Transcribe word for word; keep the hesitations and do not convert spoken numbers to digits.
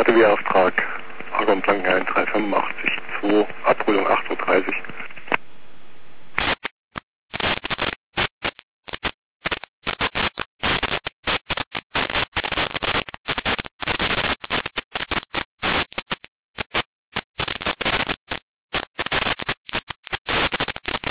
H T W-Auftrag Argon Blankenhain drei fünfundachtzig zwei, Abholung acht Uhr dreißig.